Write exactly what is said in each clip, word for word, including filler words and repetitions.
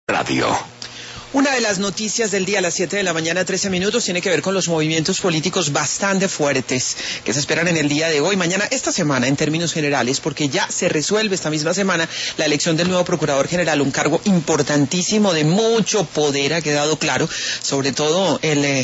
Radio. Una de las noticias del día a las siete de la mañana, trece minutos, tiene que ver con los movimientos políticos bastante fuertes que se esperan en el día de hoy, mañana, esta semana, en términos generales, porque ya se resuelve esta misma semana la elección del nuevo Procurador General, un cargo importantísimo de mucho poder, ha quedado claro, sobre todo el... el,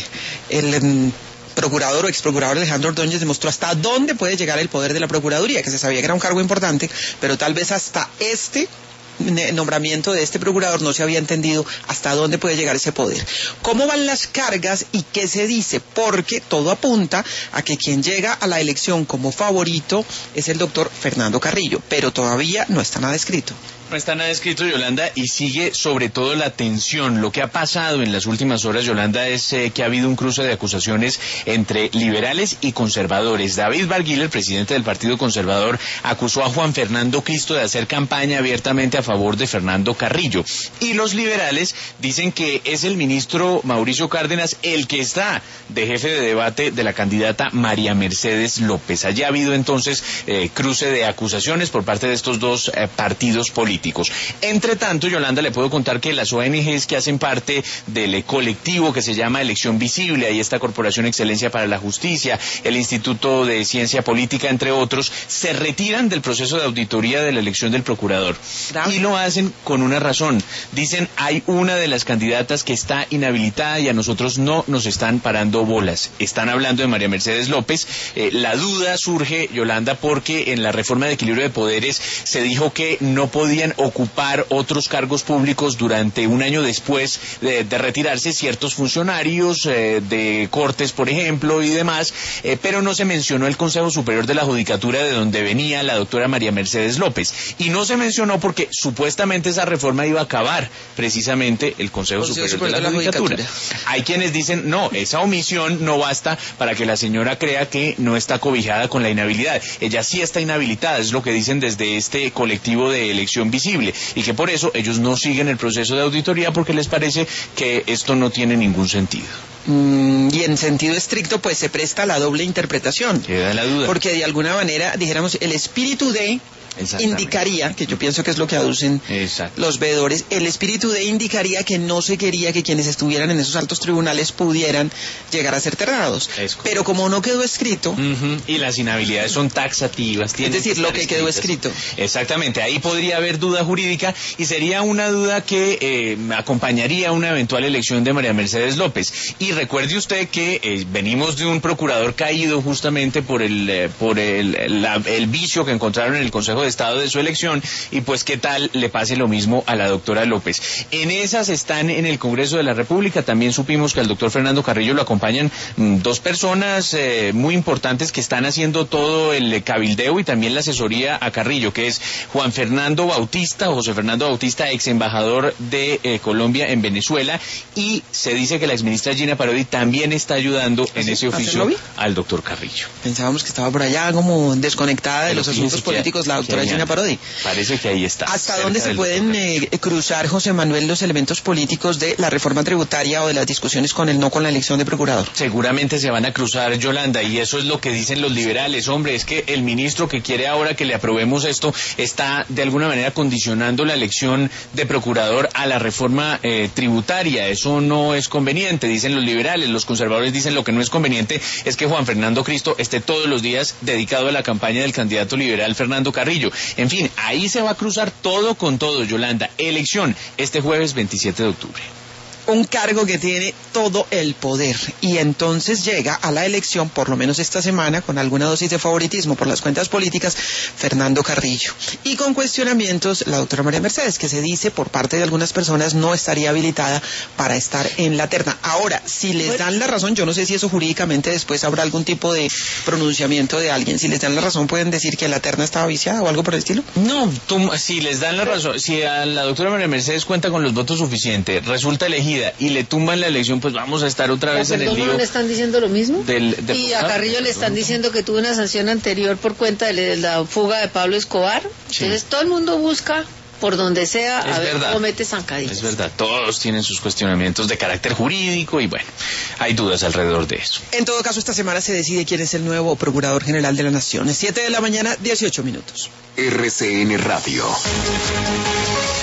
el procurador o exprocurador Alejandro Ordóñez demostró hasta dónde puede llegar el poder de la Procuraduría, que se sabía que era un cargo importante, pero tal vez hasta este nombramiento de este procurador no se había entendido hasta dónde puede llegar ese poder. ¿Cómo van las cargas y qué se dice? Porque todo apunta a que quien llega a la elección como favorito es el doctor Fernando Carrillo, pero todavía no está nada escrito. No está nada escrito, Yolanda, y sigue sobre todo la tensión. Lo que ha pasado en las últimas horas, Yolanda, es eh, que ha habido un cruce de acusaciones entre liberales y conservadores. David Barguil, el presidente del Partido Conservador, acusó a Juan Fernando Cristo de hacer campaña abiertamente a favor de Fernando Carrillo. Y los liberales dicen que es el ministro Mauricio Cárdenas el que está de jefe de debate de la candidata María Mercedes López. Allí ha habido entonces eh, cruce de acusaciones por parte de estos dos eh, partidos políticos. Entre tanto, Yolanda, le puedo contar que las O N Ges que hacen parte del colectivo que se llama Elección Visible, ahí está Corporación Excelencia para la Justicia, el Instituto de Ciencia Política, entre otros, se retiran del proceso de auditoría de la elección del procurador. Bravo. Y lo hacen con una razón. Dicen, hay una de las candidatas que está inhabilitada y a nosotros no nos están parando bolas. Están hablando de María Mercedes López. Eh, la duda surge, Yolanda, porque en la reforma de equilibrio de poderes se dijo que no podían ocupar otros cargos públicos durante un año después de, de retirarse ciertos funcionarios eh, de Cortes, por ejemplo, y demás, eh, pero no se mencionó el Consejo Superior de la Judicatura, de donde venía la doctora María Mercedes López, y no se mencionó porque supuestamente esa reforma iba a acabar precisamente el Consejo, Consejo Superior, Superior de la, de la Judicatura. Judicatura. Hay quienes dicen, no, esa omisión no basta para que la señora crea que no está cobijada con la inhabilidad. Ella sí está inhabilitada, es lo que dicen desde este colectivo de Elección Visible, y que por eso ellos no siguen el proceso de auditoría porque les parece que esto no tiene ningún sentido. Mm, y en sentido estricto pues se presta a la doble interpretación. Queda la duda. Porque de alguna manera, dijéramos, el espíritu de indicaría, que yo pienso que es lo que aducen Exacto. los veedores, el espíritu de indicaría que no se quería que quienes estuvieran en esos altos tribunales pudieran llegar a ser ternados. Pero como no quedó escrito... Uh-huh. Y las inhabilidades son taxativas. Es decir, lo que escritas. quedó escrito. Exactamente, ahí podría haber duda jurídica y sería una duda que eh, acompañaría una eventual elección de María Mercedes López. Y recuerde usted que eh, venimos de un procurador caído justamente por el, eh, por el, la, el vicio que encontraron en el Consejo de Estado de su elección, y pues qué tal le pase lo mismo a la doctora López. En esas están en el Congreso de la República. También supimos que al doctor Fernando Carrillo lo acompañan mmm, dos personas eh, muy importantes que están haciendo todo el cabildeo y también la asesoría a Carrillo, que es Juan Fernando Bautista, José Fernando Bautista, ex embajador de eh, Colombia en Venezuela, y se dice que la exministra Gina Parodi también está ayudando en ese oficio al doctor Carrillo. Pensábamos que estaba por allá como desconectada de Pero los asuntos políticos que, la doctora Gina Parodi. Parece que ahí está. ¿Hasta dónde se pueden eh, cruzar, José Manuel, los elementos políticos de la reforma tributaria o de las discusiones con el no con la elección de procurador? Seguramente se van a cruzar, Yolanda, y eso es lo que dicen los liberales. Hombre, es que el ministro que quiere ahora que le aprobemos esto está de alguna manera condicionando la elección de procurador a la reforma eh, tributaria. Eso no es conveniente, dicen los liberales. Los conservadores dicen lo que no es conveniente es que Juan Fernando Cristo esté todos los días dedicado a la campaña del candidato liberal Fernando Carrillo. En fin, ahí se va a cruzar todo con todo, Yolanda. Elección este jueves veintisiete de octubre. Un cargo que tiene todo el poder y entonces llega a la elección, por lo menos esta semana, con alguna dosis de favoritismo por las cuentas políticas, Fernando Carrillo. Y con cuestionamientos, la doctora María Mercedes, que se dice por parte de algunas personas no estaría habilitada para estar en la terna. Ahora, si les dan la razón, yo no sé si eso jurídicamente después habrá algún tipo de pronunciamiento de alguien, si les dan la razón pueden decir que la terna estaba viciada o algo por el estilo. No, tú, si les dan la razón, si a la doctora María Mercedes cuenta con los votos suficientes, resulta elegida y le tumban la elección, pues vamos a estar otra vez en el lío. ¿No le están diciendo lo mismo? Del, del y a Carrillo le están diciendo que tuvo una sanción anterior por cuenta de la fuga de Pablo Escobar. Sí. Entonces todo el mundo busca por donde sea es a ver verdad. cómo mete zancadillas. Es verdad, todos tienen sus cuestionamientos de carácter jurídico y bueno, hay dudas alrededor de eso. En todo caso, esta semana se decide quién es el nuevo Procurador General de la Nación. siete de la mañana, dieciocho minutos. R C N Radio.